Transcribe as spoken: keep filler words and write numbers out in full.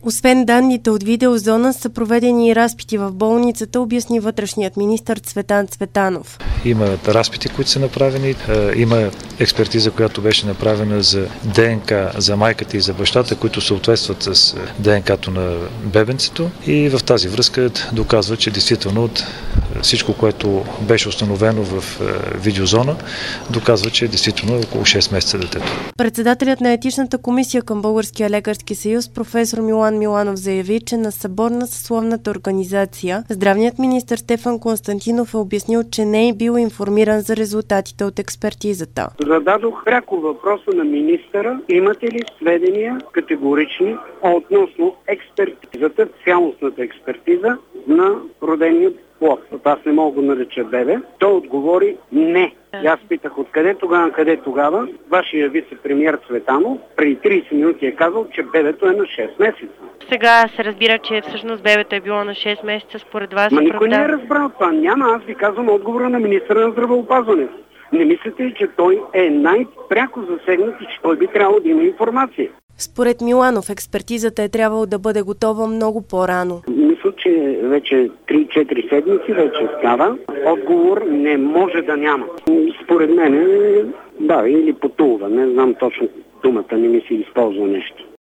Освен данните от видеозона са проведени и разпити в болницата, обясни вътрешният министър Цветан Цветанов. Има разпити, които са направени, има експертиза, която беше направена за ДНК за майката и за бащата, които съответстват с ДНК-то на бебенцето, и в тази връзка доказва, че действително от всичко, което беше установено в видеозона, доказва, че действително е около шест месеца детето. Председателят на етичната комисия към Българския лекарски съюз професор Милан Миланов заяви, че на събор на съсловната организация здравният министър Стефан Константинов е обяснил, че не е бил информиран за резултатите от експертизата. Зададох пряко въпроса на министъра: имате ли сведения категорични относно експертизата, цялостната експертиза на родения плод? Аз не мога да го нареча бебе. Той отговори не. И аз питах откъде тогава, къде тогава. Вашия вице-премиер Цветанов преди трийсет минути е казал, че бебето е на шест месеца. Сега се разбира, че всъщност бебето е било на шест месеца според вас. Ма никой не е разбрал това. Няма. Аз ви казвам отговора на министъра на здравеопазването. Не мислите ли, че той е най-пряко засегнат и че той би трябвало да има информация? Според Миланов, експертизата е трябвало да бъде готова много по-рано. Мисля, че вече три-четири седмици вече става. Отговор не може да няма. Според мен, да, или потулва. Не знам точно думата, не ми се използва нещо.